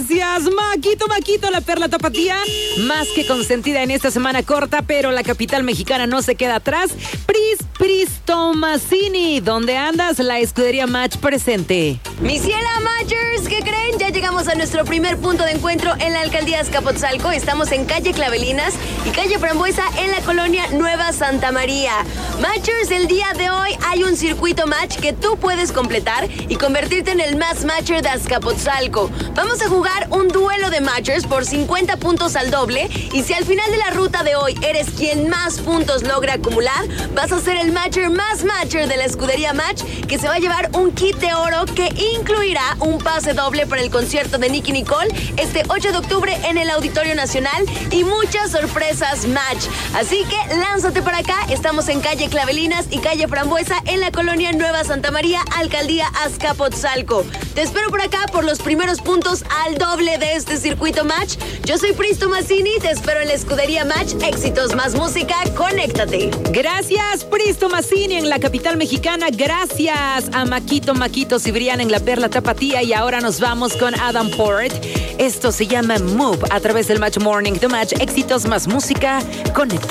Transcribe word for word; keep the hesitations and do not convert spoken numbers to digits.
Gracias, Maquito, Maquito, la perla tapatía. Más que consentida en esta semana corta, pero la capital mexicana no se queda atrás. Pris, Pris Tomasini, ¿dónde andas? La escudería Match presente. Mis Ciela Matchers, ¿qué creen? Ya llegamos a nuestro primer punto de encuentro en la alcaldía Azcapotzalco. Estamos en calle Clavelinas y calle Frambuesa en la colonia Nueva Santa María. Matchers, el día de hoy hay un circuito match que tú puedes completar y convertirte en el más matcher de Azcapotzalco. Vamos a jugar un duelo de matchers por cincuenta puntos al doble y si al final de la ruta de hoy eres quien más puntos logra acumular, vas a ser el matcher más matcher de la escudería Match, que se va a llevar un kit de oro que incluirá un pase doble para el concierto de Nicki Nicole este ocho de octubre en el Auditorio Nacional y muchas sorpresas Match. Así que lánzate para acá. Estamos en calle Clavelinas y calle Frambuesa en la colonia Nueva Santa María, alcaldía Azcapotzalco. Te espero por acá por los primeros puntos al doble de este circuito Match. Yo soy Pris Tomasini, te espero en la escudería Match. Éxitos más música, conéctate. Gracias, Pris Tomasini en la capital mexicana. Gracias a Maquito, Maquito Cibrián en la perla tapatía. Y ahora nos vamos con Adam Port. Esto se llama Move a través del Match Morning. The Match, éxitos más música, conéctate.